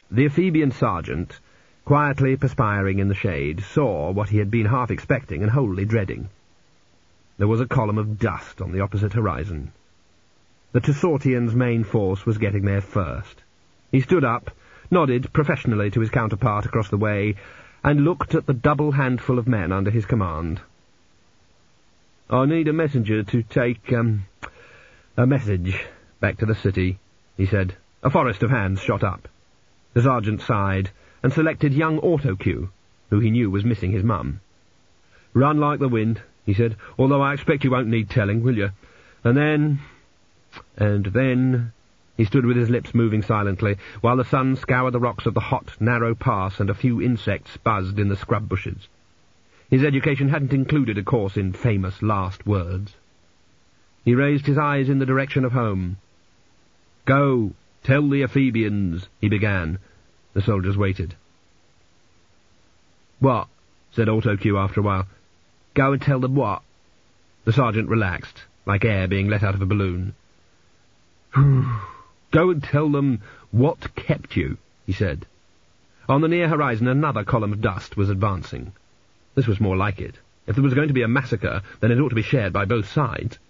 The Ephebian sergeant, quietly perspiring in the shade, saw what he had been half expecting and wholly dreading. There was a column of dust on the opposite horizon. The Tessortians' main force was getting there first. He stood up, nodded professionally to his counterpart across the way, and looked at the double handful of men under his command. "I need a messenger to take, a message back to the city," he said. A forest of hands shot up. The sergeant sighed and selected young Autocue, who he knew was missing his mum. "Run like the wind," he said, "although I expect you won't need telling, will you? And then... He stood with his lips moving silently, while the sun scoured the rocks of the hot, narrow pass and a few insects buzzed in the scrub bushes. His education hadn't included a course in famous last words. He raised his eyes in the direction of home. "Go, tell the Ephebians," he began. The soldiers waited. "What?" said Autocue after a while. "Go and tell them what?" The sergeant relaxed, like air being let out of a balloon. "Go and tell them what kept you," he said. On the near horizon another column of dust was advancing. This was more like it. If there was going to be a massacre, then it ought to be shared by both sides.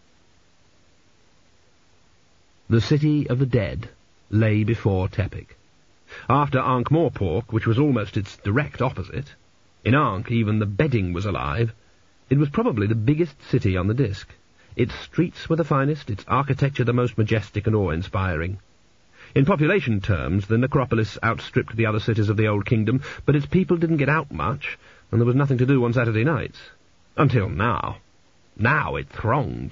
The city of the dead lay before Tepic. After Ankh-Morpork, which was almost its direct opposite, in Ankh even the bedding was alive, it was probably the biggest city on the disk. Its streets were the finest, its architecture the most majestic and awe-inspiring. In population terms, the necropolis outstripped the other cities of the Old Kingdom, but its people didn't get out much, and there was nothing to do on Saturday nights. Until now. Now it thronged.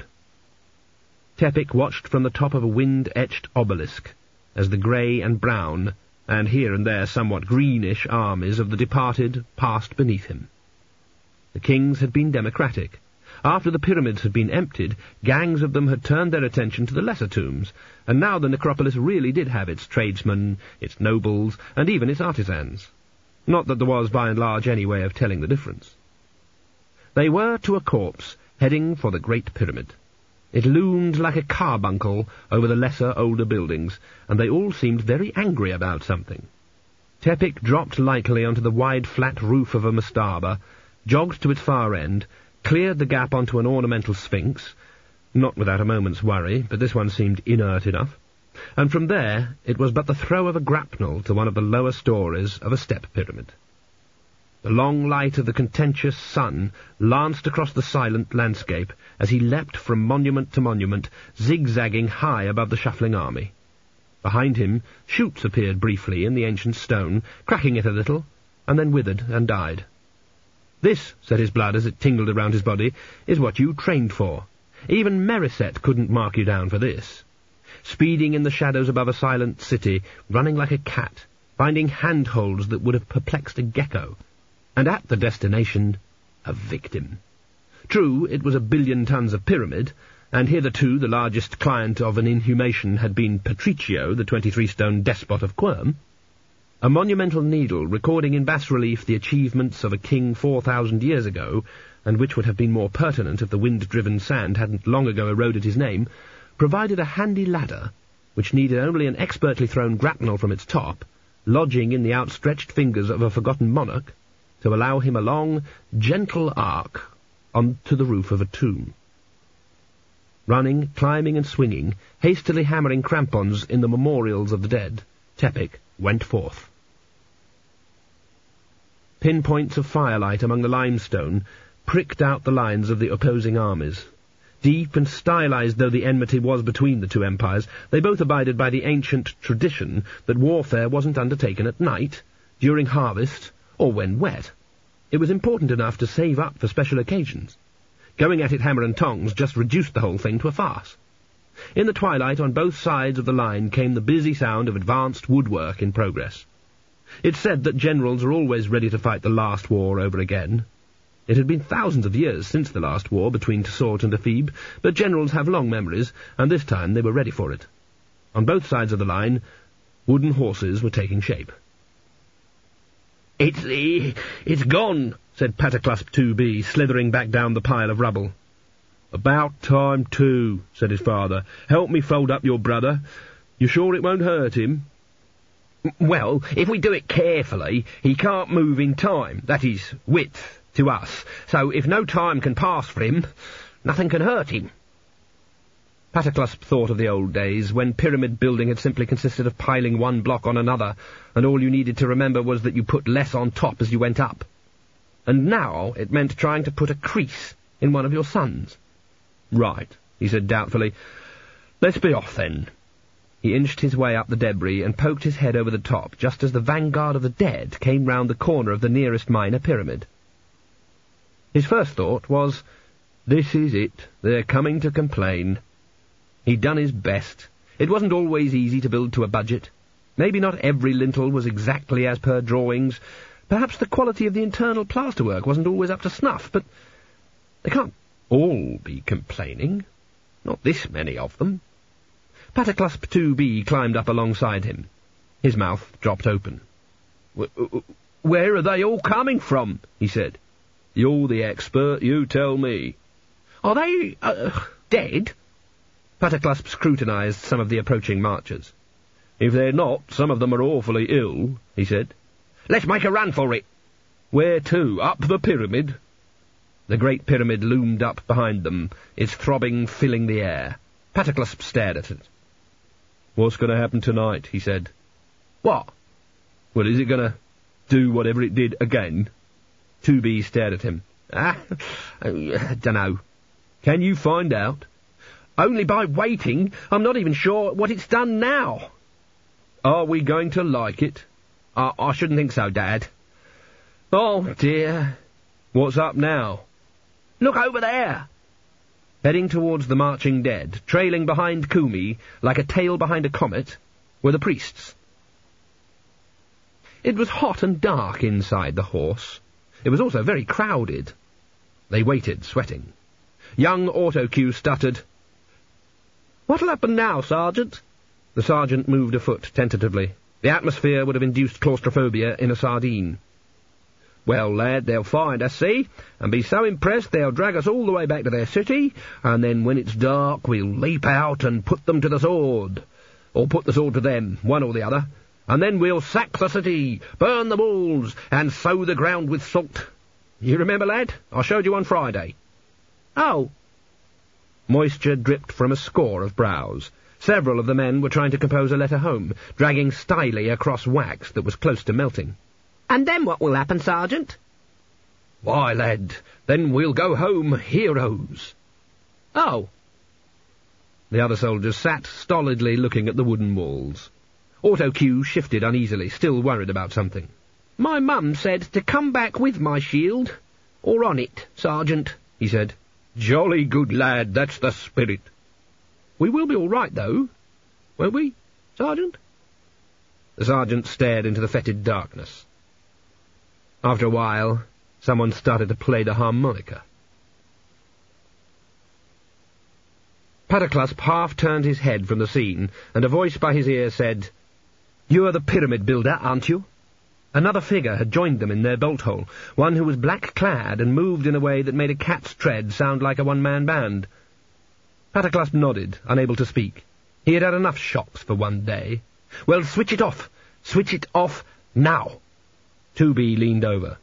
Tepic watched from the top of a wind-etched obelisk as the grey and brown, and here and there somewhat greenish armies of the departed passed beneath him. The kings had been democratic. After the pyramids had been emptied, gangs of them had turned their attention to the lesser tombs, and now the necropolis really did have its tradesmen, its nobles, and even its artisans. Not that there was, by and large, any way of telling the difference. They were, to a corpse, heading for the Great Pyramid. It loomed like a carbuncle over the lesser, older buildings, and they all seemed very angry about something. Tepic dropped lightly onto the wide, flat roof of a mastaba, jogged to its far end, cleared the gap onto an ornamental sphinx, not without a moment's worry, but this one seemed inert enough, and from there it was but the throw of a grapnel to one of the lower stories of a step pyramid. The long light of the contentious sun lanced across the silent landscape as he leapt from monument to monument, zigzagging high above the shuffling army. Behind him, shoots appeared briefly in the ancient stone, cracking it a little, and then withered and died. "This," said his blood as it tingled around his body, "is what you trained for. Even Meriset couldn't mark you down for this. Speeding in the shadows above a silent city, running like a cat, finding handholds that would have perplexed a gecko, and at the destination, a victim. True, it was 1 billion tons of pyramid, and hitherto the largest client of an inhumation had been Patricio, the 23-stone despot of Quirm. A monumental needle recording in bas-relief the achievements of a king 4,000 years ago, and which would have been more pertinent if the wind-driven sand hadn't long ago eroded his name, provided a handy ladder, which needed only an expertly thrown grapnel from its top, lodging in the outstretched fingers of a forgotten monarch, to allow him a long, gentle arc onto the roof of a tomb. Running, climbing and swinging, hastily hammering crampons in the memorials of the dead, Tepic went forth. Pinpoints of firelight among the limestone pricked out the lines of the opposing armies. Deep and stylized though the enmity was between the two empires, they both abided by the ancient tradition that warfare wasn't undertaken at night, during harvest, or when wet. It was important enough to save up for special occasions. Going at it hammer and tongs just reduced the whole thing to a farce. In the twilight on both sides of the line came the busy sound of advanced woodwork in progress. It's said that generals are always ready to fight the last war over again. It had been thousands of years since the last war between Tessort and Ephebe, but generals have long memories, and this time they were ready for it. On both sides of the line, wooden horses were taking shape. It's gone," said Pataclasp 2B, slithering back down the pile of rubble. "About time, too," said his father. "Help me fold up your brother. You sure it won't hurt him?" Well, if we do it carefully, he can't move in time, that is, width, to us. So if no time can pass for him, nothing can hurt him. Pataclusp thought of the old days, when pyramid building had simply consisted of piling one block on another, and all you needed to remember was that you put less on top as you went up. And now it meant trying to put a crease in one of your sons. Right, he said doubtfully. Let's be off, then. He inched his way up the debris and poked his head over the top, just as the vanguard of the dead came round the corner of the nearest minor pyramid. His first thought was, this is it, they're coming to complain. He'd done his best. It wasn't always easy to build to a budget. Maybe not every lintel was exactly as per drawings. Perhaps the quality of the internal plasterwork wasn't always up to snuff, but they can't all be complaining. Not this many of them. Pataclusp 2B climbed up alongside him. His mouth dropped open. Where are they all coming from? He said. You're the expert, you tell me. Are they, dead? Pataclusp scrutinized some of the approaching marchers. If they're not, some of them are awfully ill, he said. Let's make a run for it. Where to? Up the pyramid? The great pyramid loomed up behind them, its throbbing filling the air. Pataclusp stared at it. What's going to happen tonight? He said. What? Well, is it going to do whatever it did again? 2B stared at him. I dunno. Can you find out? Only by waiting. I'm not even sure what it's done now. Are we going to like it? I shouldn't think so, Dad. Oh, dear. What's up now? Look over there. Heading towards the marching dead, trailing behind Kumi, like a tail behind a comet, were the priests. It was hot and dark inside the horse. It was also very crowded. They waited, sweating. Young Autocue stuttered, What'll happen now, Sergeant? The sergeant moved a foot tentatively. The atmosphere would have induced claustrophobia in a sardine. Well, lad, they'll find us, see, and be so impressed they'll drag us all the way back to their city, and then when it's dark we'll leap out and put them to the sword. Or put the sword to them, one or the other. And then we'll sack the city, burn the walls, and sow the ground with salt. You remember, lad? I showed you on Friday. Oh. Moisture dripped from a score of brows. Several of the men were trying to compose a letter home, dragging styly across wax that was close to melting. And then what will happen, Sergeant? Why, lad, then we'll go home heroes. Oh. The other soldiers sat stolidly looking at the wooden walls. Autocue shifted uneasily, still worried about something. My mum said to come back with my shield. Or on it, Sergeant, he said. Jolly good lad, that's the spirit. We will be all right, though, won't we, Sergeant? The sergeant stared into the fetid darkness. After a while, someone started to play the harmonica. Pataclusp half-turned his head from the scene, and a voice by his ear said, "You're the pyramid builder, aren't you?" Another figure had joined them in their bolt-hole, one who was black-clad and moved in a way that made a cat's tread sound like a one-man band. Pataclusp nodded, unable to speak. He had had enough shocks for one day. Well, switch it off. Switch it off now. 2B leaned over.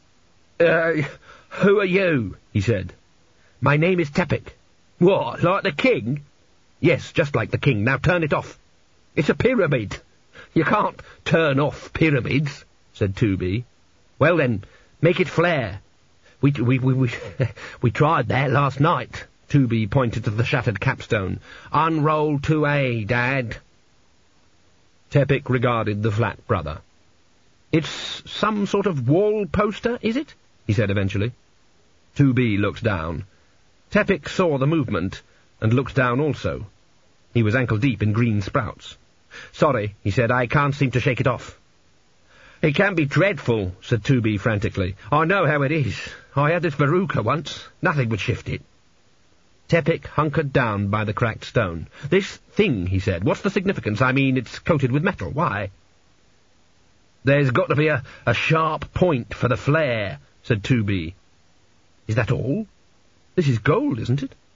Who are you? He said. My name is Tepik. What, like the king? Yes, just like the king. Now turn it off. It's a pyramid. You can't turn off pyramids, said 2B. Well then, make it flare. We tried that last night. 2B pointed to the shattered capstone. Unroll 2A, Dad. Tepik regarded the flat brother. It's some sort of wall poster, is it? He said eventually. 2B looked down. Tepik saw the movement, and looked down also. He was ankle-deep in green sprouts. Sorry, he said, I can't seem to shake it off. It can be dreadful, said 2B frantically. I know how it is. I had this verruca once. Nothing would shift it. Tepik hunkered down by the cracked stone. This thing, he said, what's the significance? I mean, it's coated with metal. Why? There's got to be a sharp point for the flare, said 2B. Is that all? This is gold, isn't it?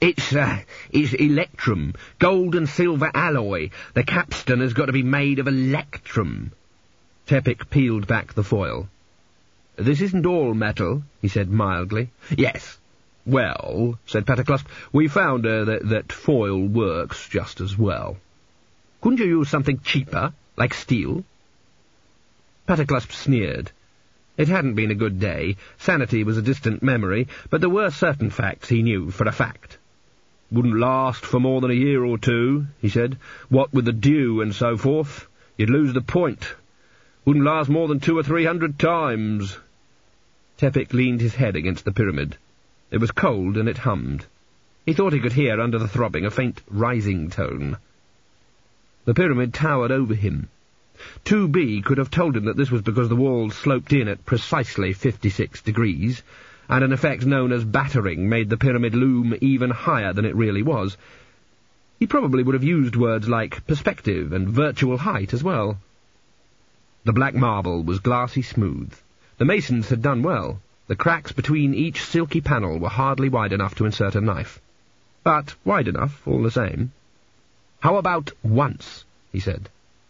It's electrum. Gold and silver alloy. The capstan has got to be made of electrum. Tepic peeled back the foil. This isn't all metal, he said mildly. Yes. Well, said Paterclusp, we found that foil works just as well. Couldn't you use something cheaper, like steel? Paterclusp sneered. It hadn't been a good day. Sanity was a distant memory, but there were certain facts he knew for a fact. Wouldn't last for more than a year or two, he said. What with the dew and so forth, you'd lose the point. Wouldn't last more than 200 or 300 times. Tepic leaned his head against the pyramid. It was cold, and it hummed. He thought he could hear under the throbbing a faint rising tone. The pyramid towered over him. 2B could have told him that this was because the walls sloped in at precisely 56 degrees, and an effect known as battering made the pyramid loom even higher than it really was. He probably would have used words like perspective and virtual height as well. The black marble was glassy smooth. The masons had done well. The cracks between each silky panel were hardly wide enough to insert a knife. But wide enough, all the same. "How about once?" he said.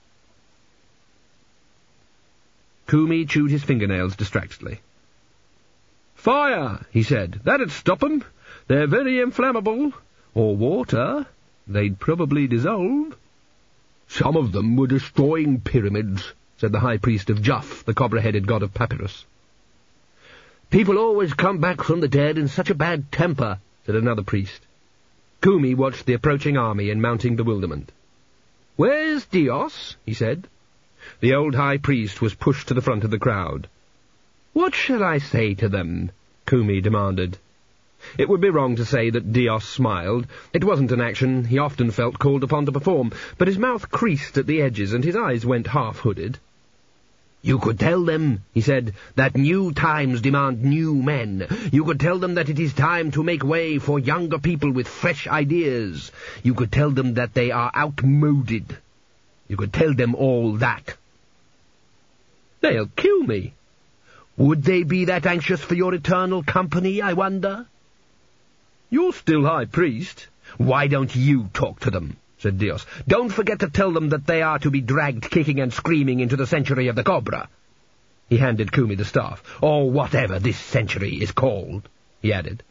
Kumi chewed his fingernails distractedly. "Fire," he said. "That'd stop 'em. They're very inflammable. Or water. They'd probably dissolve." "Some of them were destroying pyramids," said the high priest of Juff, the cobra-headed god of papyrus. "People always come back from the dead in such a bad temper," said another priest. Kumi watched the approaching army in mounting bewilderment. "Where's Dios?" he said. The old high priest was pushed to the front of the crowd. "What shall I say to them?" Kumi demanded. It would be wrong to say that Dios smiled. It wasn't an action he often felt called upon to perform, but his mouth creased at the edges and his eyes went half-hooded. "You could tell them," he said, "that new times demand new men. You could tell them that it is time to make way for younger people with fresh ideas. You could tell them that they are outmoded. You could tell them all that." "They'll kill me." "Would they be that anxious for your eternal company, I wonder?" "You're still high priest." "Why don't you talk to them?" said Dios. "Don't forget to tell them that they are to be dragged kicking and screaming into the century of the cobra." He handed Kumi the staff. "Or whatever this century is called," he added.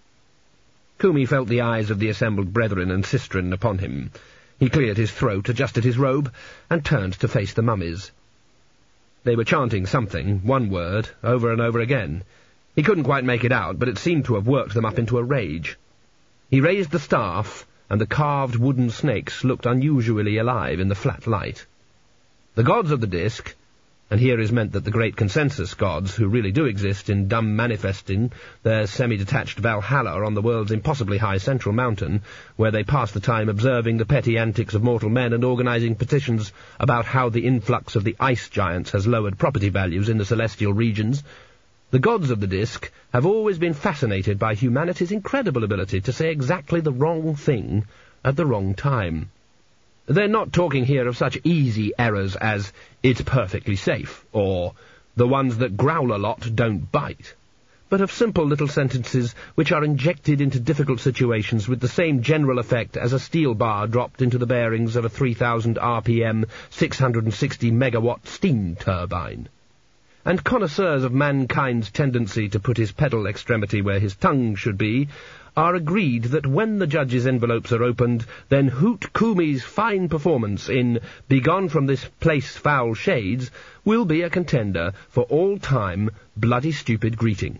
Kumi felt the eyes of the assembled brethren and sistren upon him. He cleared his throat, adjusted his robe, and turned to face the mummies. They were chanting something, one word, over and over again. He couldn't quite make it out, but it seemed to have worked them up into a rage. He raised the staff, and the carved wooden snakes looked unusually alive in the flat light. The gods of the disk, and here is meant that the great consensus gods, who really do exist in dumb manifesting their semi-detached Valhalla on the world's impossibly high central mountain, where they pass the time observing the petty antics of mortal men and organizing petitions about how the influx of the ice giants has lowered property values in the celestial regions. The gods of the disk have always been fascinated by humanity's incredible ability to say exactly the wrong thing at the wrong time. They're not talking here of such easy errors as, "It's perfectly safe," or, "The ones that growl a lot don't bite," but of simple little sentences which are injected into difficult situations with the same general effect as a steel bar dropped into the bearings of a 3,000 RPM, 660 megawatt steam turbine. And connoisseurs of mankind's tendency to put his pedal extremity where his tongue should be are agreed that when the judges' envelopes are opened, then Hoot Kumi's fine performance in "Begone from this place, foul shades" will be a contender for all-time bloody stupid greeting.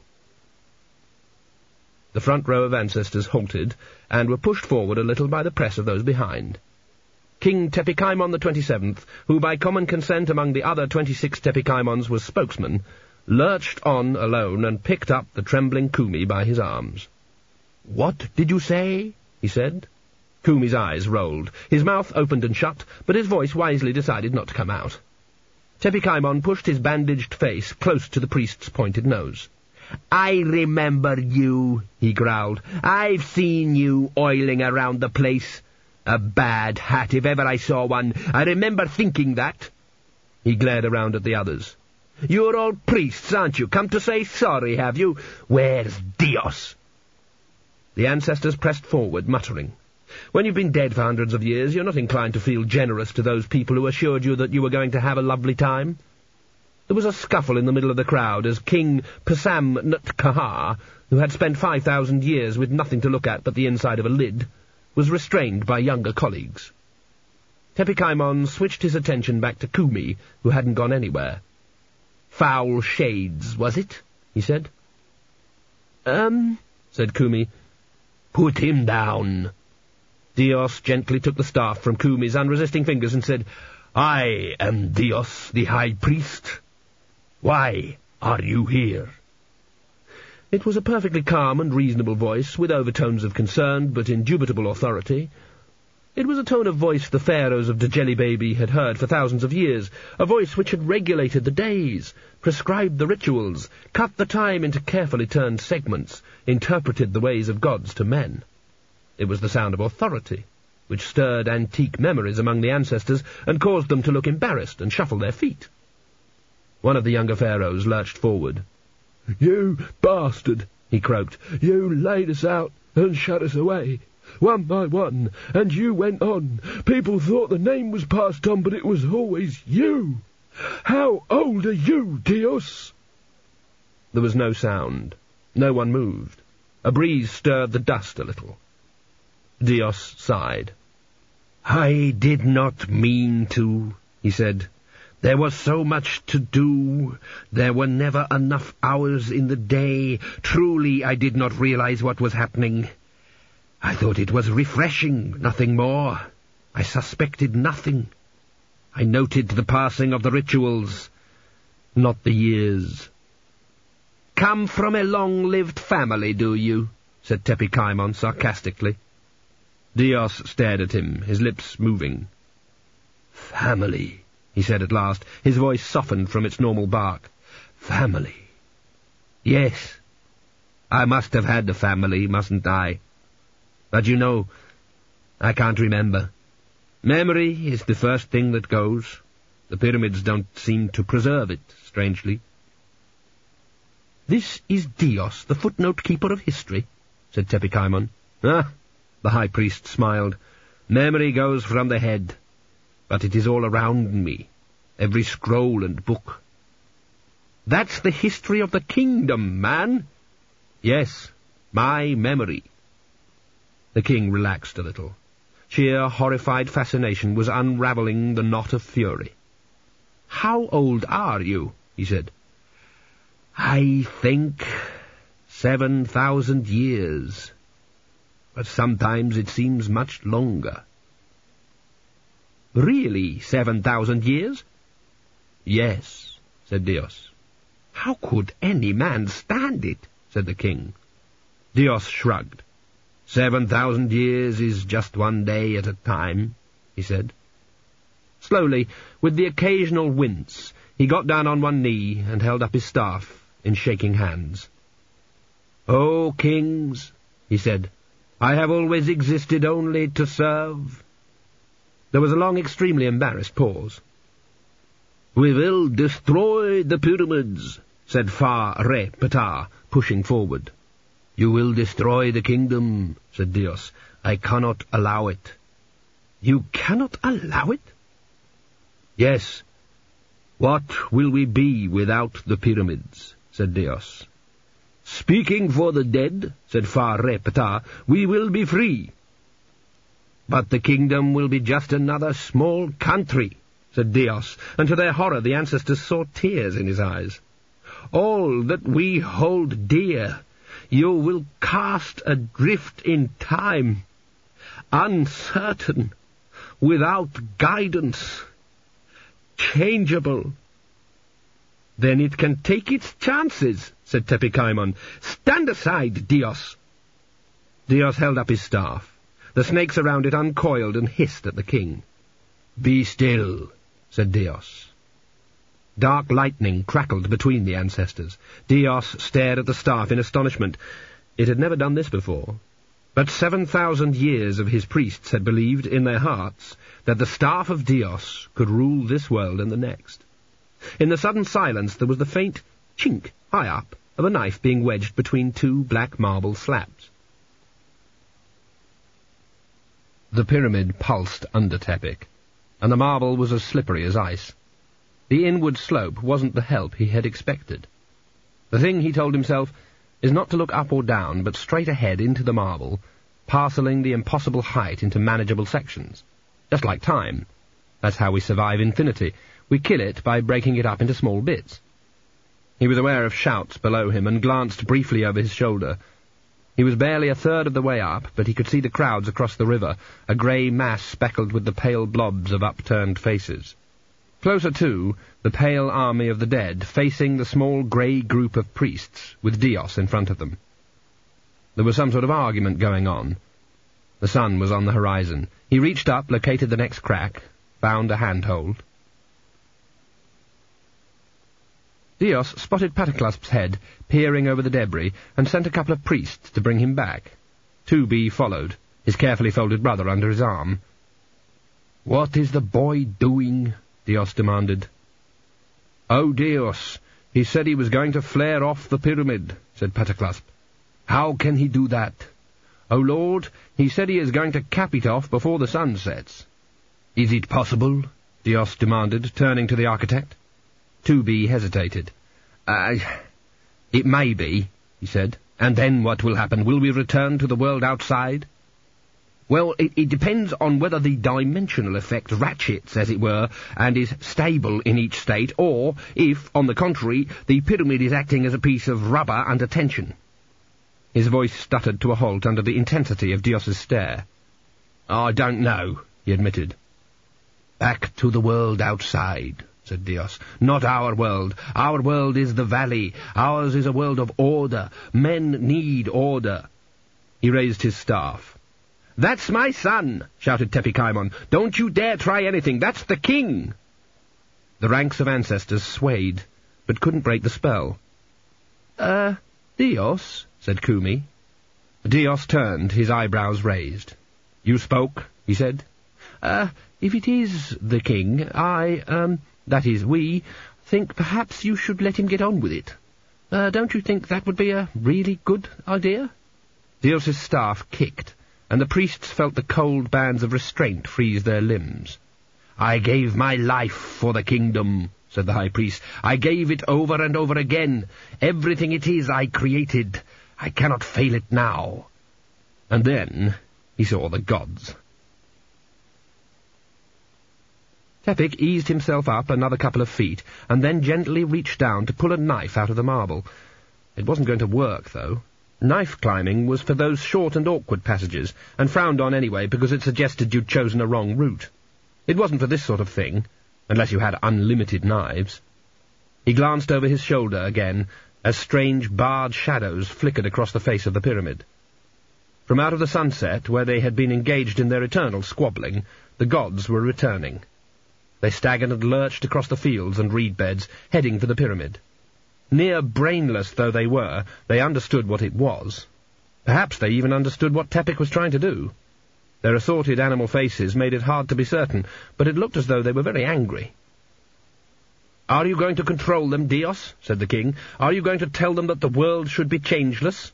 The front row of ancestors halted, and were pushed forward a little by the press of those behind. King Tepikaimon the 27th, who by common consent among the other 26 Tepikaimons was spokesman, lurched on alone and picked up the trembling Kumi by his arms. "What did you say?" he said. Kumi's eyes rolled. His mouth opened and shut, but his voice wisely decided not to come out. Tepikaimon pushed his bandaged face close to the priest's pointed nose. "I remember you," he growled. "I've seen you oiling around the place. A bad hat, if ever I saw one. I remember thinking that." He glared around at the others. "You're all priests, aren't you? Come to say sorry, have you? Where's Dios?" The ancestors pressed forward, muttering. When you've been dead for hundreds of years, you're not inclined to feel generous to those people who assured you that you were going to have a lovely time. There was a scuffle in the middle of the crowd as King Pasam-Nut-Kahar, who had spent 5,000 years with nothing to look at but the inside of a lid, was restrained by younger colleagues. Tepikaimon switched his attention back to Kumi, who hadn't gone anywhere. "Foul shades, was it?" he said. Said Kumi. "Put him down." Dios gently took the staff from Kumi's unresisting fingers and said, "I am Dios, the High Priest. Why are you here?" It was a perfectly calm and reasonable voice, with overtones of concerned but indubitable authority. It was a tone of voice the pharaohs of Djeli Baby had heard for thousands of years, a voice which had regulated the days, prescribed the rituals, cut the time into carefully turned segments, interpreted the ways of gods to men. It was the sound of authority, which stirred antique memories among the ancestors and caused them to look embarrassed and shuffle their feet. One of the younger pharaohs lurched forward. "You bastard," he croaked. "You laid us out and shut us away, one by one, and you went on. People thought the name was passed on, but it was always you. How old are you, Dios?" There was no sound. No one moved. A breeze stirred the dust a little. Dios sighed. "I did not mean to," he said. "There was so much to do. There were never enough hours in the day. Truly, I did not realize what was happening. I thought it was refreshing, nothing more. I suspected nothing. I noted the passing of the rituals, not the years." "Come from a long-lived family, do you?" said Tepikaimon sarcastically. Dios stared at him, his lips moving. "Family," he said at last, his voice softened from its normal bark. "Family. Yes, I must have had a family, mustn't I? But you know, I can't remember. Memory is the first thing that goes. The pyramids don't seem to preserve it, strangely." "This is Dios, the footnote-keeper of history," said Tepikaimon. "Ah," the High Priest smiled. "Memory goes from the head, but it is all around me, every scroll and book." "That's the history of the kingdom, man." "Yes, my memory." The king relaxed a little. Sheer horrified fascination was unravelling the knot of fury. "How old are you?" he said. "I think 7,000 years. But sometimes it seems much longer." "Really 7,000 years?" "Yes," said Dios. "How could any man stand it?" said the king. Dios shrugged. 7,000 years is just one day at a time, he said. Slowly, with the occasional wince, he got down on one knee and held up his staff in shaking hands. "O kings," he said, "I have always existed only to serve." There was a long, extremely embarrassed pause. "We will destroy the pyramids," said Fa-Re-Ptah, pushing forward. "You will destroy the kingdom," said Dios. "I cannot allow it." "You cannot allow it?" "Yes. What will we be without the pyramids?" said Dios. "Speaking for the dead," said Fa-Re-Ptah, "we will be free." "But the kingdom will be just another small country," said Dios, and to their horror the ancestors saw tears in his eyes. "All that we hold dear you will cast adrift in time, uncertain, without guidance, changeable." "Then it can take its chances," said Tepikaimon. "Stand aside, Dios." Dios held up his staff. The snakes around it uncoiled and hissed at the king. "Be still," said Dios. Dark lightning crackled between the ancestors. Dios stared at the staff in astonishment. It had never done this before. But 7,000 years of his priests had believed in their hearts that the staff of Dios could rule this world and the next. In the sudden silence there was the faint chink, high up, of a knife being wedged between two black marble slabs. The pyramid pulsed under Tepic, and the marble was as slippery as ice. The inward slope wasn't the help he had expected. The thing, he told himself, is not to look up or down, but straight ahead into the marble, parcelling the impossible height into manageable sections. Just like time. That's how we survive infinity. We kill it by breaking it up into small bits. He was aware of shouts below him and glanced briefly over his shoulder. He was barely a third of the way up, but he could see the crowds across the river, a grey mass speckled with the pale blobs of upturned faces. Closer too, the pale army of the dead, facing the small grey group of priests, with Dios in front of them. There was some sort of argument going on. The sun was on the horizon. He reached up, located the next crack, found a handhold. Dios spotted Pataclasp's head, peering over the debris, and sent a couple of priests to bring him back. 2B followed, his carefully folded brother under his arm. "What is the boy doing?" Dios demanded. "Oh, Dios, he said he was going to flare off the pyramid," said Pataclasp. "How can he do that?" "Oh, Lord, he said he is going to cap it off before the sun sets." "Is it possible?" Dios demanded, turning to the architect. 2B hesitated. It may be," he said. "And then what will happen? Will we return to the world outside?" "Well, it depends on whether the dimensional effect ratchets, as it were, and is stable in each state, or if, on the contrary, the pyramid is acting as a piece of rubber under tension." His voice stuttered to a halt under the intensity of Dios's stare. "I don't know," he admitted. "Back to the world outside," said Dios. "Not our world. Our world is the valley. Ours is a world of order. Men need order." He raised his staff. "That's my son!" shouted Tepikaimon. "Don't you dare try anything. That's the king!" The ranks of ancestors swayed, but couldn't break the spell. Dios," said Kumi. Dios turned, his eyebrows raised. "You spoke," he said. If it is the king, that is, we think perhaps you should let him get on with it. Don't you think that would be a really good idea?" Dios's staff kicked, and the priests felt the cold bands of restraint freeze their limbs. "I gave my life for the kingdom," said the high priest. "I gave it over and over again. Everything it is I created. I cannot fail it now." And then he saw the gods. Tepic eased himself up another couple of feet, and then gently reached down to pull a knife out of the marble. It wasn't going to work, though. Knife climbing was for those short and awkward passages, and frowned on anyway because it suggested you'd chosen a wrong route. It wasn't for this sort of thing, unless you had unlimited knives. He glanced over his shoulder again, as strange barred shadows flickered across the face of the pyramid. From out of the sunset, where they had been engaged in their eternal squabbling, the gods were returning. They staggered and lurched across the fields and reed beds, heading for the pyramid. Near brainless though they were, they understood what it was. Perhaps they even understood what Tepic was trying to do. Their assorted animal faces made it hard to be certain, but it looked as though they were very angry. "Are you going to control them, Dios?" said the king. "Are you going to tell them that the world should be changeless?"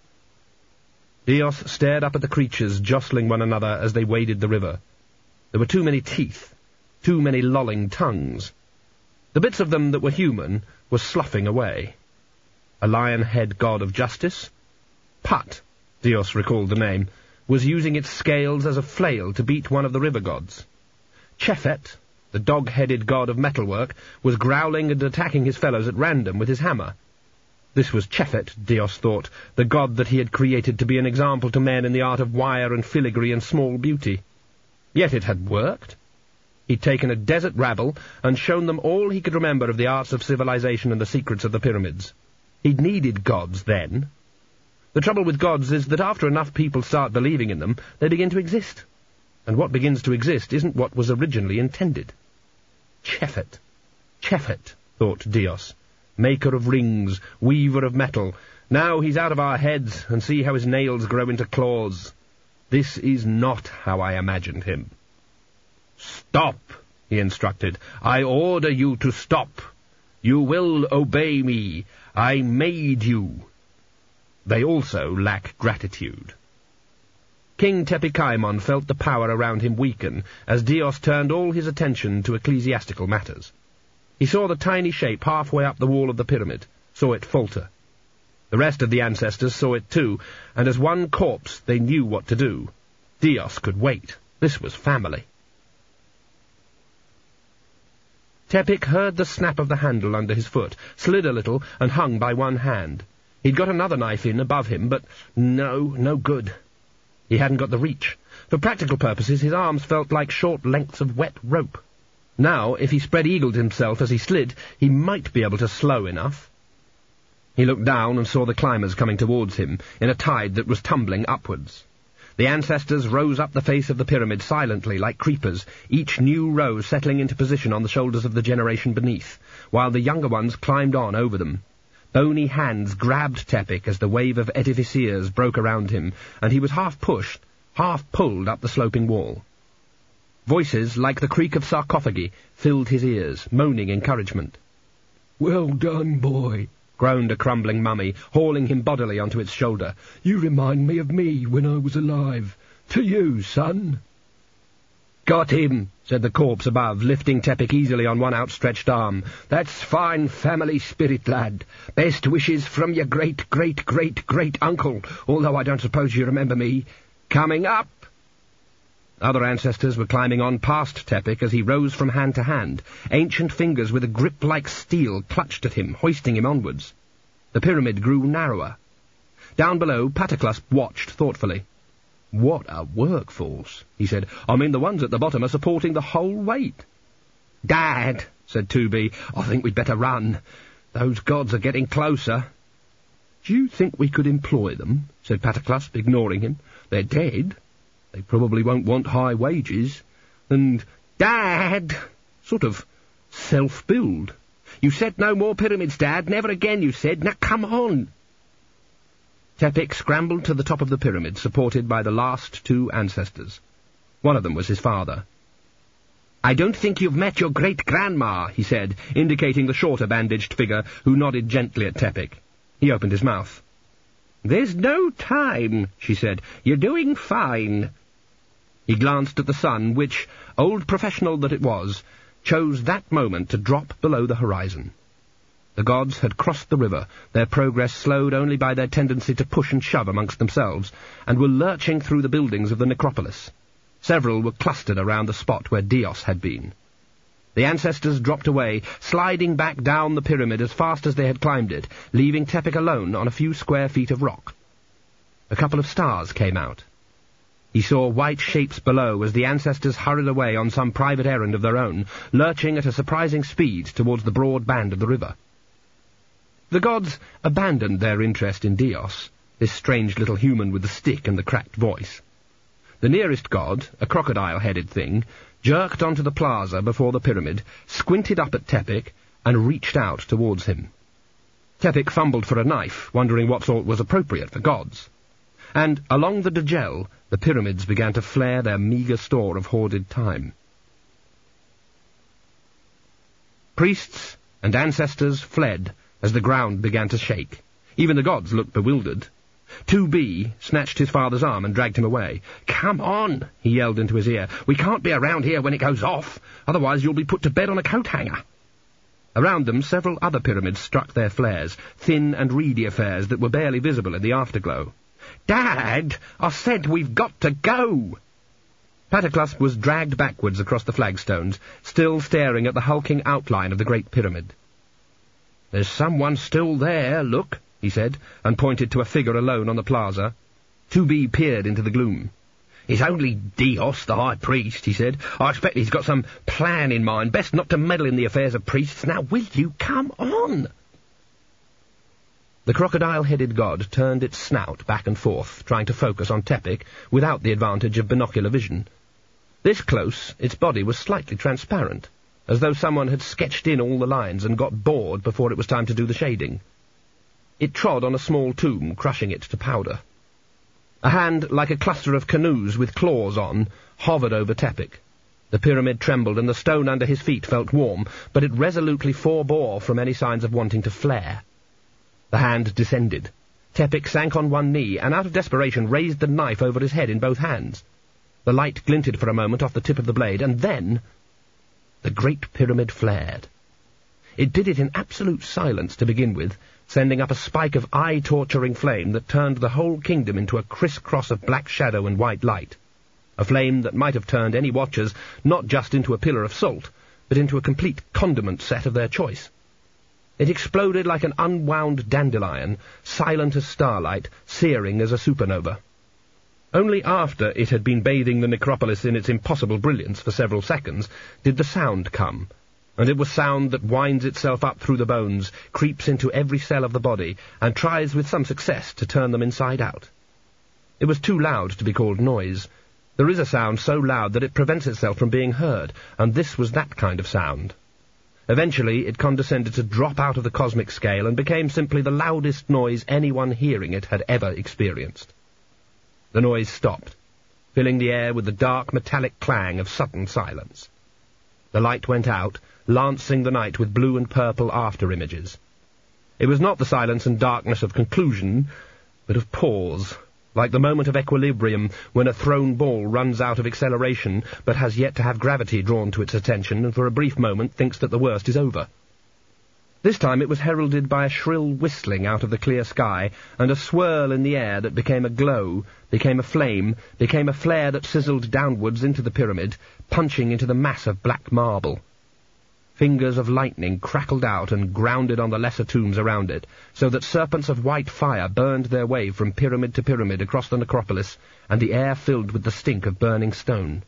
Dios stared up at the creatures jostling one another as they waded the river. There were too many teeth. Too many lolling tongues. The bits of them that were human were sloughing away. A lion-head god of justice? Put, Dios recalled the name, was using its scales as a flail to beat one of the river gods. Chefet, the dog-headed god of metalwork, was growling and attacking his fellows at random with his hammer. This was Chefet, Dios thought, the god that he had created to be an example to men in the art of wire and filigree and small beauty. Yet it had worked. He'd taken a desert rabble and shown them all he could remember of the arts of civilization and the secrets of the pyramids. He'd needed gods then. The trouble with gods is that after enough people start believing in them, they begin to exist. And what begins to exist isn't what was originally intended. Chefet, thought Dios, maker of rings, weaver of metal. Now he's out of our heads, and see how his nails grow into claws. This is not how I imagined him. "Stop," he instructed. "I order you to stop. You will obey me. I made you." They also lack gratitude. King Tepikaimon felt the power around him weaken as Dios turned all his attention to ecclesiastical matters. He saw the tiny shape halfway up the wall of the pyramid, saw it falter. The rest of the ancestors saw it too, and as one corpse they knew what to do. Dios could wait. This was family. Tepik heard the snap of the handle under his foot, slid a little, and hung by one hand. He'd got another knife in above him, but no good. He hadn't got the reach. For practical purposes, his arms felt like short lengths of wet rope. Now, if he spread-eagled himself as he slid, he might be able to slow enough. He looked down and saw the climbers coming towards him, in a tide that was tumbling upwards. The ancestors rose up the face of the pyramid silently, like creepers, each new row settling into position on the shoulders of the generation beneath, while the younger ones climbed on over them. Bony hands grabbed Tepik as the wave of edificiers broke around him, and he was half pushed, half pulled up the sloping wall. Voices, like the creak of sarcophagi, filled his ears, moaning encouragement. "Well done, boy," groaned a crumbling mummy, hauling him bodily onto its shoulder. "You remind me of me when I was alive. To you, son." "Got him," said the corpse above, lifting Tepik easily on one outstretched arm. "That's fine family spirit, lad. Best wishes from your great-great-great-great-uncle, although I don't suppose you remember me. Coming up." Other ancestors were climbing on past Tepik as he rose from hand to hand. Ancient fingers with a grip like steel clutched at him, hoisting him onwards. The pyramid grew narrower. Down below, Pataclasp watched thoughtfully. "What a workforce," he said. "I mean, the ones at the bottom are supporting the whole weight." "Dad," said 2B, "I think we'd better run. Those gods are getting closer." "Do you think we could employ them?" said Pataclasp, ignoring him. "They're dead. They probably won't want high wages. And, Dad, sort of self-build." "You said no more pyramids, Dad. Never again, you said. Now come on." Tepik scrambled to the top of the pyramid, supported by the last two ancestors. One of them was his father. "I don't think you've met your great-grandma," he said, indicating the shorter bandaged figure, who nodded gently at Tepik. He opened his mouth. "There's no time," she said. "You're doing fine." He glanced at the sun, which, old professional that it was, chose that moment to drop below the horizon. The gods had crossed the river, their progress slowed only by their tendency to push and shove amongst themselves, and were lurching through the buildings of the necropolis. Several were clustered around the spot where Dios had been. The ancestors dropped away, sliding back down the pyramid as fast as they had climbed it, leaving Tepik alone on a few square feet of rock. A couple of stars came out. He saw white shapes below as the ancestors hurried away on some private errand of their own, lurching at a surprising speed towards the broad band of the river. The gods abandoned their interest in Dios, this strange little human with the stick and the cracked voice. The nearest god, a crocodile-headed thing, jerked onto the plaza before the pyramid, squinted up at Tepik, and reached out towards him. Tepik fumbled for a knife, wondering what sort was appropriate for gods. And along the Djel, the pyramids began to flare their meagre store of hoarded time. Priests and ancestors fled as the ground began to shake. Even the gods looked bewildered. 2B snatched his father's arm and dragged him away. "Come on," he yelled into his ear. "We can't be around here when it goes off. Otherwise you'll be put to bed on a coat hanger." Around them several other pyramids struck their flares, thin and reedy affairs that were barely visible in the afterglow. "Dad, I said we've got to go." Pataclasp was dragged backwards across the flagstones, still staring at the hulking outline of the Great Pyramid. "There's someone still there, look," he said, and pointed to a figure alone on the plaza. 2B peered into the gloom. "It's only Dios, the High Priest," he said. "I expect he's got some plan in mind. Best not to meddle in the affairs of priests. Now, will you come on?" The crocodile-headed god turned its snout back and forth, trying to focus on Tepik without the advantage of binocular vision. This close, its body was slightly transparent, as though someone had sketched in all the lines and got bored before it was time to do the shading. It trod on a small tomb, crushing it to powder. A hand, like a cluster of canoes with claws on, hovered over Tepik. The pyramid trembled, and the stone under his feet felt warm, but it resolutely forbore from any signs of wanting to flare. The hand descended. Tepic sank on one knee, and out of desperation raised the knife over his head in both hands. The light glinted for a moment off the tip of the blade, and then the Great Pyramid flared. It did it in absolute silence to begin with, sending up a spike of eye-torturing flame that turned the whole kingdom into a criss-cross of black shadow and white light. A flame that might have turned any watchers not just into a pillar of salt, but into a complete condiment set of their choice. It exploded like an unwound dandelion, silent as starlight, searing as a supernova. Only after it had been bathing the necropolis in its impossible brilliance for several seconds did the sound come, and it was sound that winds itself up through the bones, creeps into every cell of the body, and tries with some success to turn them inside out. It was too loud to be called noise. There is a sound so loud that it prevents itself from being heard, and this was that kind of sound. Eventually it condescended to drop out of the cosmic scale and became simply the loudest noise anyone hearing it had ever experienced. The noise stopped, filling the air with the dark metallic clang of sudden silence. The light went out, lancing the night with blue and purple after-images. It was not the silence and darkness of conclusion, but of pause, like the moment of equilibrium when a thrown ball runs out of acceleration but has yet to have gravity drawn to its attention and for a brief moment thinks that the worst is over. This time it was heralded by a shrill whistling out of the clear sky, and a swirl in the air that became a glow, became a flame, became a flare that sizzled downwards into the pyramid, punching into the mass of black marble. Fingers of lightning crackled out and grounded on the lesser tombs around it, so that serpents of white fire burned their way from pyramid to pyramid across the necropolis, and the air filled with the stink of burning stone.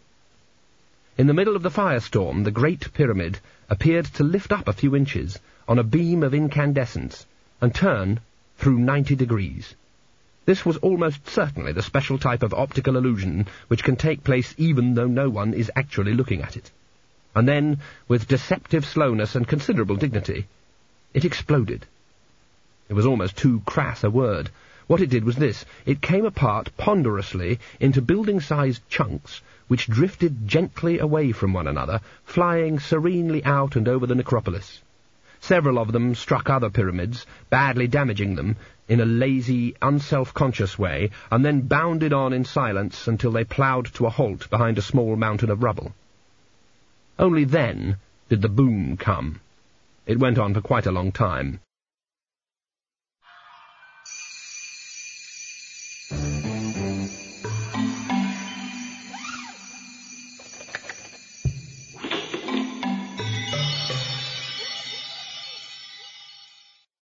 In the middle of the firestorm, the Great Pyramid appeared to lift up a few inches, on a beam of incandescence, and turn through 90 degrees. This was almost certainly the special type of optical illusion which can take place even though no one is actually looking at it. And then, with deceptive slowness and considerable dignity, it exploded. It was almost too crass a word. What it did was this: it came apart ponderously into building-sized chunks, which drifted gently away from one another, flying serenely out and over the necropolis. Several of them struck other pyramids, badly damaging them in a lazy, unself-conscious way, and then bounded on in silence until they ploughed to a halt behind a small mountain of rubble. Only then did the boom come. It went on for quite a long time.